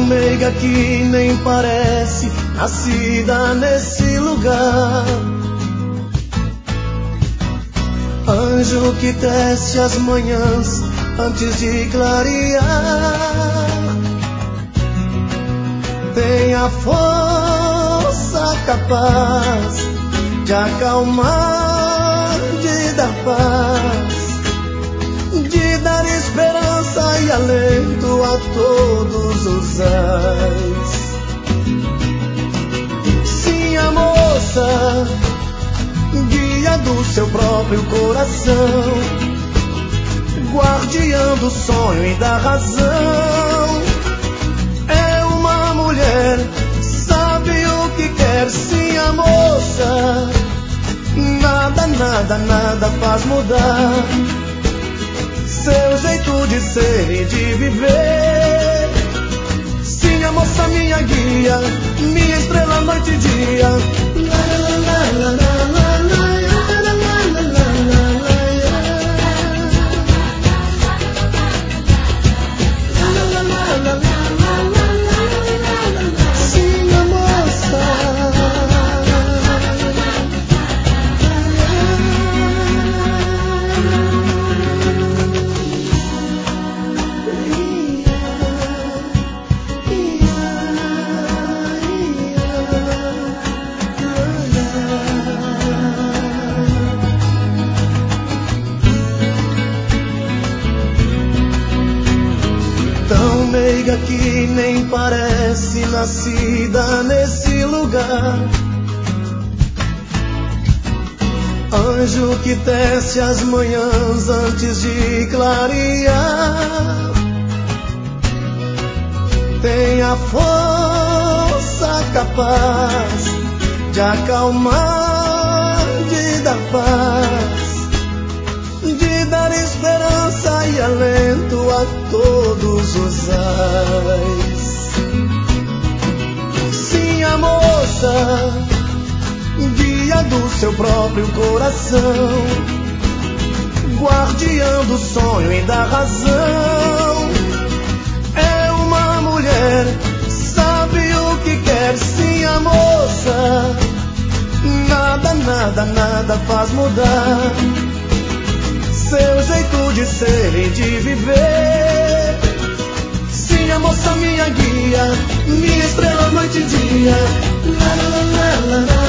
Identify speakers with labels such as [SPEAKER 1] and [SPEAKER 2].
[SPEAKER 1] meiga que nem parece nascida nesse lugar. Anjo que desce as manhãs antes de clarear. Tem a força capaz de acalmar, de dar paz, de dar esperança e alento a todos os ais. Sim, a moça, guia do seu próprio coração, guardiã do sonho e da razão. É uma mulher, sabe o que quer. Sim, a moça, nada, nada, nada faz mudar seu jeito de ser e de viver. Sim, a moça, minha guia, minha estrela noite e dia. La, la, la, la, la, la, la. Tão meiga que nem parece nascida nesse lugar. Anjo que desce as manhãs antes de clarear. Tem a força capaz de acalmar, de dar paz, de dar esperança e alento a todos os ais. Sim, a moça, guia do seu próprio coração, guardiã do sonho e da razão. É uma mulher, sabe o que quer. Sim, a moça, nada, nada, nada faz mudar seu jeito de ser e de viver. Sim, a moça, minha guia, minha estrela noite e dia. La, la, la, la, la.